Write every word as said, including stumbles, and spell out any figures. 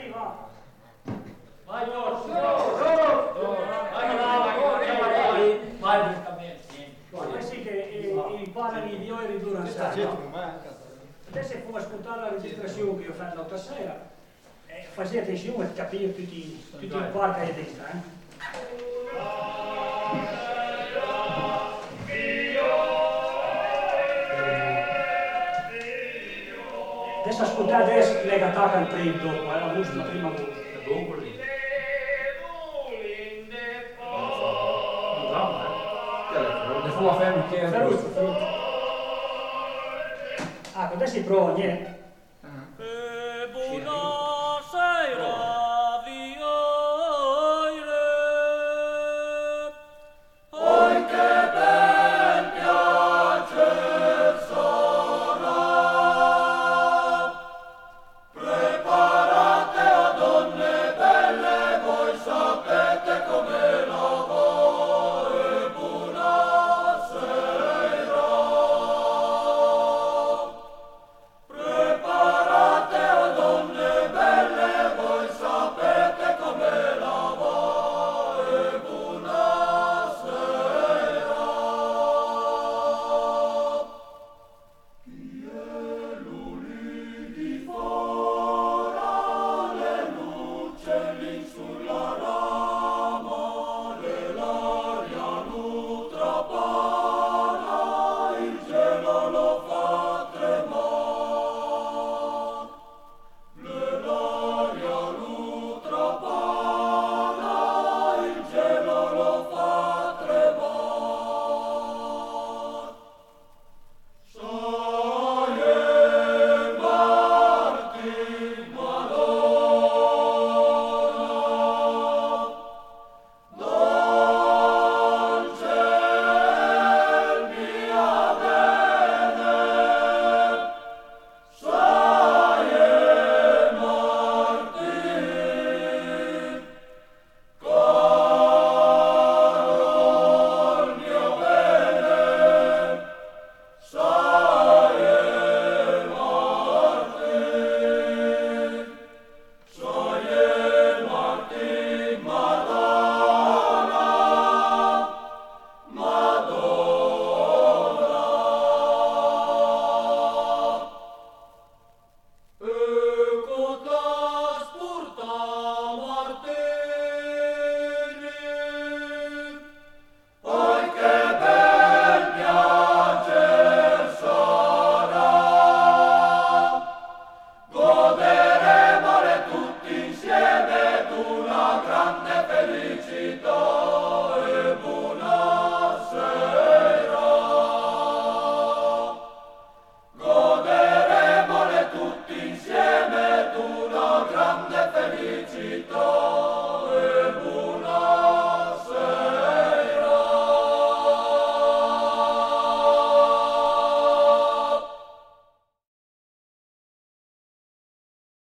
Sì, va. Vai, Giorgio! Giorgio! Vai, vai, vai, direttamente. Guarda, sì che imparano i video e ridurano sempre. Adesso se fu ascoltare la registrazione che io ho fatto l'altra sera, eh, fai attenzione a capire tutti, tutti i quarti che hai dentro, eh? Adesso ascoltate adesso lega attacca il primo dopo, eh, la musica prima voce. È buono lì. Ne fu a fermo che è Ah, adesso si prova niente.